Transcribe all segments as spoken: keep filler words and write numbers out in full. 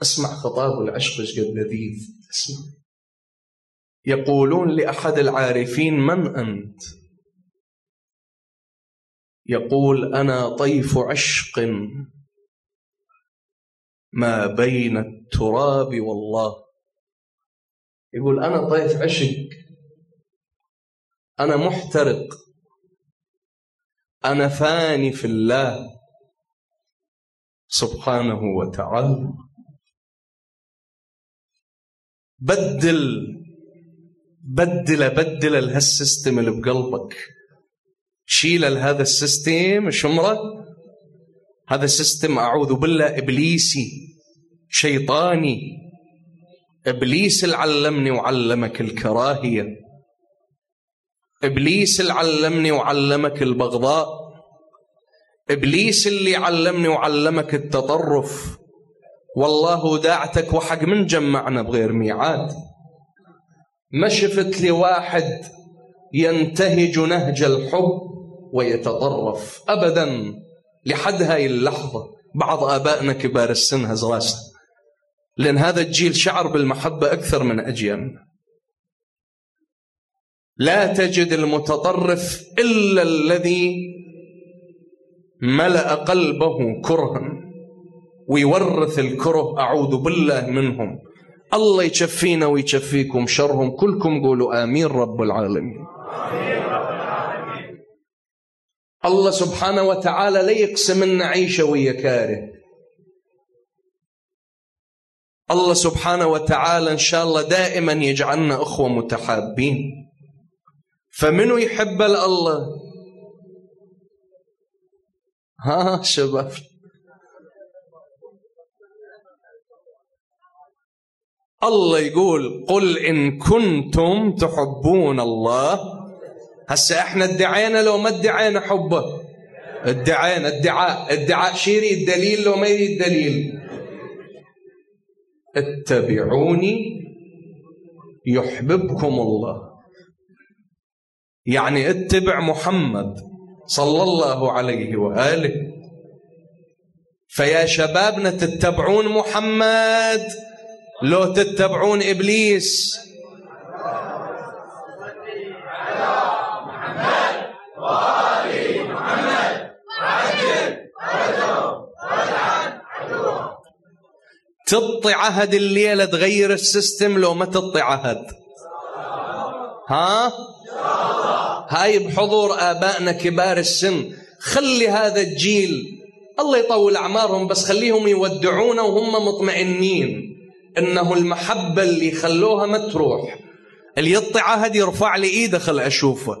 اسمع خطاب العشق ايش قد لذيذ. اسمع. يقولون لأحد العارفين: من أنت؟ يقول: أنا طيف عشق ما بين التراب والله. يقول أنا طيف عشق، أنا محترق، أنا فاني في الله سبحانه وتعالى. بدل بدل بدل هالسيستم اللي بقلبك، شيل هذا السيستم شمرة. هذا السيستم أعوذ بالله إبليسي شيطاني. إبليس اللي علمني وعلمك الكراهية، إبليس اللي علمني وعلمك البغضاء، إبليس اللي علمني وعلمك التطرف. والله داعتك وحق من جمعنا بغير ميعاد. ما شفت لي واحد ينتهج نهج الحب ويتطرف أبدا لحد هاي اللحظة. بعض آبائنا كبار السن هز راسه، لأن هذا الجيل شعر بالمحبة أكثر من أجيالنا. لا تجد المتطرف إلا الذي ملأ قلبه كرها ويورث الكره، أعوذ بالله منهم. الله يشفينا ويشفيكم شرهم. كلكم قولوا آمين رب العالمين. الله سبحانه وتعالى لا يقسم لنا عيشة ويا كاره. الله سبحانه وتعالى إن شاء الله دائما يجعلنا أخوة متحابين. فمنو يحب الله؟ ها شباب، الله يقول: قل إن كنتم تحبون الله. هسه احنا ادعينا لو ما ادعينا حبه؟ ادعينا. ادعاء ادعاء شيري الدليل لو ما يريد دليل. اتبعوني يحببكم الله، يعني اتبع محمد صلى الله عليه وآله. فيا شبابنا تتبعون محمد لو تتبعون إبليس؟ تطي عهد الليلة تغير السيستم لو ما تطي عهد؟ ها؟ هاي بحضور آبائنا كبار السن. خلي هذا الجيل الله يطول أعمارهم، بس خليهم يودعونا وهم مطمئنين إنه المحبة اللي خلوها ما تروح. اللي يطي عهد يرفع لي إيده خل أشوفه.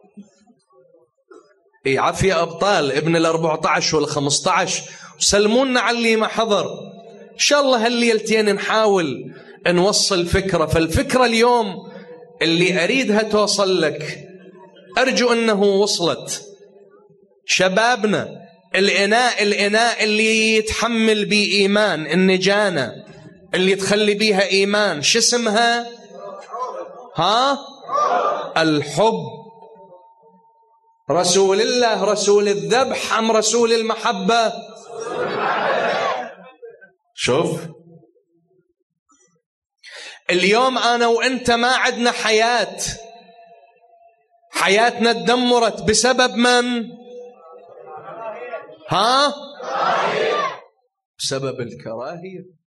إيه عافية أبطال ابن الأربعة عشر والخمسة عشر، سلمونا على اللي ما حضر. إن شاء الله هالليلتين نحاول نوصل فكرة. فالفكرة اليوم اللي أريدها توصل لك، أرجو أنه وصلت. شبابنا الإناء الإناء اللي يتحمل بإيمان النجانة اللي تخلي بيها إيمان، شو اسمها؟ ها؟ الحب. رسول الله رسول الذبح أم رسول المحبة؟ شوف اليوم أنا وأنت ما عدنا حياة، حياتنا تدمرت بسبب من؟ ها؟ بسبب الكراهية.